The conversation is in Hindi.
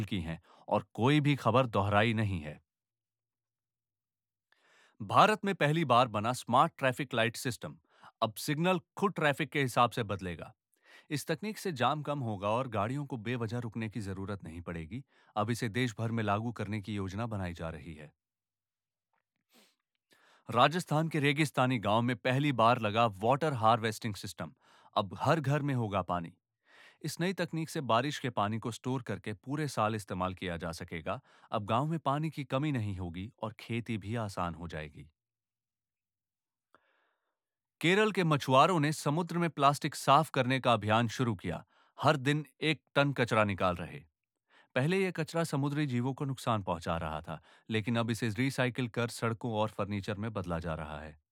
की हैं और कोई भी खबर दोहराई नहीं है। भारत में पहली बार बना स्मार्ट ट्रैफिक लाइट सिस्टम अब सिग्नल खुद ट्रैफिक के हिसाब से बदलेगा। इस तकनीक से जाम कम होगा और गाड़ियों को बेवजह रुकने की जरूरत नहीं पड़ेगी। अब इसे देश भर में लागू करने की योजना बनाई जा रही है। राजस्थान के रेगिस्तानी गांव में पहली बार लगा वाटर हार्वेस्टिंग सिस्टम। अब हर घर में होगा पानी। इस नई तकनीक से बारिश के पानी को स्टोर करके पूरे साल इस्तेमाल किया जा सकेगा। अब गांव में पानी की कमी नहीं होगी और खेती भी आसान हो जाएगी। केरल के मछुआरों ने समुद्र में प्लास्टिक साफ करने का अभियान शुरू किया। हर दिन 1 टन कचरा निकाल रहे। पहले यह कचरा समुद्री जीवों को नुकसान पहुंचा रहा था, लेकिन अब इसे रिसाइकिल कर सड़कों और फर्नीचर में बदला जा रहा है।